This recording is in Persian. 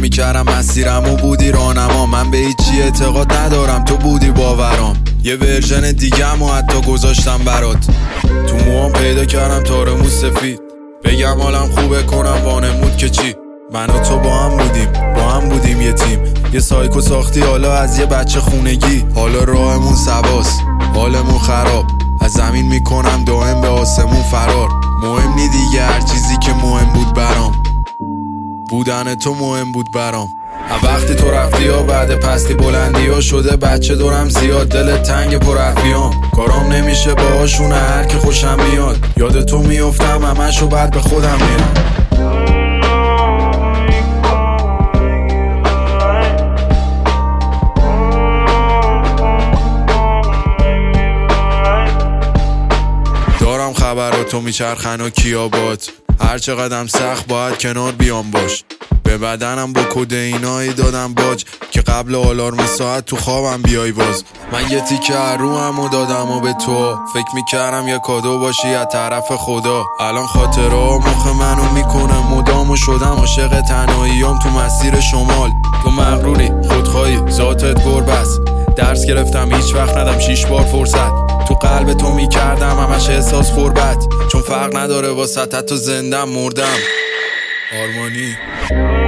میکردم مسیرمو بودی راهنما. من به هیچی اعتقاد ندارم تو بودی باورام. یه ورژن دیگه‌مو حتی گذاشتم برات. تو موام پیدا کردم تار مو سفید. بگم حالم خوبه کنم وانمود که چی. من و تو با هم بودیم یه تیم. یه سایکو ساختی حالا از یه بچه خونگی. حالا راهمون سواست، حالمون خراب. از زمین میکنم دائم به آسمون فرار. مهم نی دیگه هر چیزی که مهم بود برام. بودن تو مهم بود برام. وقتی تو رفتی ها بعد پستی بلندی ها شده بچه دورم زیاد. دل تنگ پر حرفیام کارام نمیشه باهاشون هر که خوشم میاد. یاد تو میافتم همشو بعد به خودم میرم. دارم خبراتو میچرخن و کیابات. هر چقدرم سخت باید کنار بیام باش. به بدنم با کدئینایی دادم باج که قبل آلارم ساعت تو خوابم بیای باز. من یه تیکه روحمو دادم و به تو فکر میکردم یه کادو باشی از طرف خدا. الان خاطرها مخ منو میکنه مدام و شدم عاشق تنهاییام تو مسیر شمال. تو مغروری خودخواهی ذاتت گربست. درس گرفتم هیچ وقت ندم 6 بار فرصت. تو قلب تو میکردم همش احساس غربت. چون فرق نداره واسه تو زندم مردم. آرمانی